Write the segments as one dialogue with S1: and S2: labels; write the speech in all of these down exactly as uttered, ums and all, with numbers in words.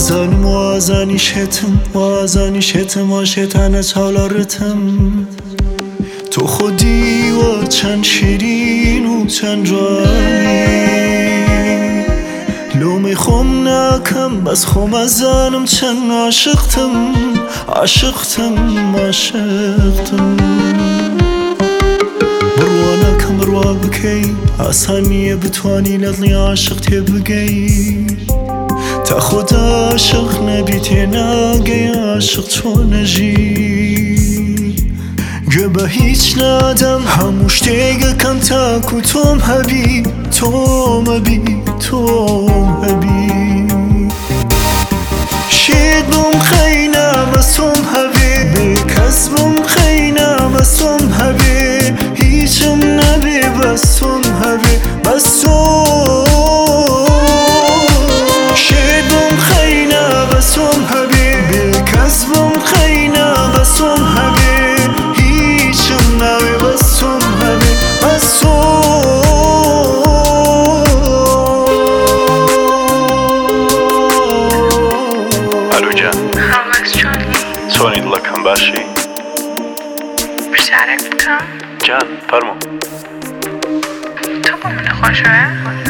S1: وازانم وازانی شتم وازانی شتم آشتانه چالارتم تو خودی و چند شیرین و چند رانی لومی خوم نکم بس خوم ازانم چند عاشقتم عاشقتم عاشقتم بروا نکم بروا بکی آسانیه بتوانی لدلی عاشق تبگی تا خود عاشق نبی تناگی عاشق تو نجی گه هیچ نادم هموش تیگه کم تاکو توم هبی توم هبی توم هبی شید بم خینا بسوم هبی بکس بم خینا بسوم هبی هیچم نبی بسوم هبی بسوم شید بم خینا بسوم هبی بکس بم خینا بسوم هبی
S2: چۆنی دڵەکەم باشی؟
S3: پرسیارێک بکەم؟
S2: جان فەرموو.
S3: تۆ بۆ من نەخۆشەوە؟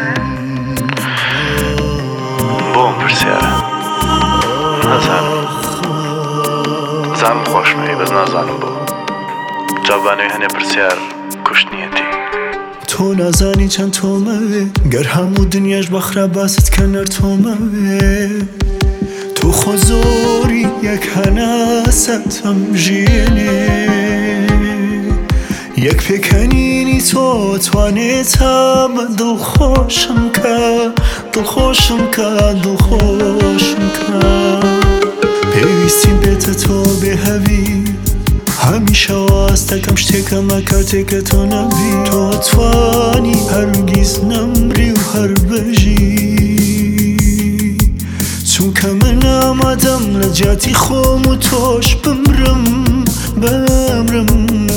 S2: بۆم پرسیارە؟ نازانم. زانم خۆشمەوی بەس نازانم بۆ. جوابانەوەی هەنێ پرسیار کوشتنیەتی.
S1: تۆ نازانی چەند تۆمەوێ گەر هەموو دنیاش بەخرا باست کەنەر تۆمەوێ تو خۆ زۆری یەک هەناسەت هەم ژیێنێ یەک پێکەنینی تۆ توانێت تا بە دڵخۆشم کە دڵخۆشم کە دڵخۆشم کە پێویستیم بێتە تۆ بێهەوی هەمیشە واستەکەم شتێکەمە کاتێکە تۆ نەبی تۆ توانی هەرگیز نەمری و هەر بەژی چونکە من ئامادەم لە جیاتی خۆم و تۆش بمرم بمرم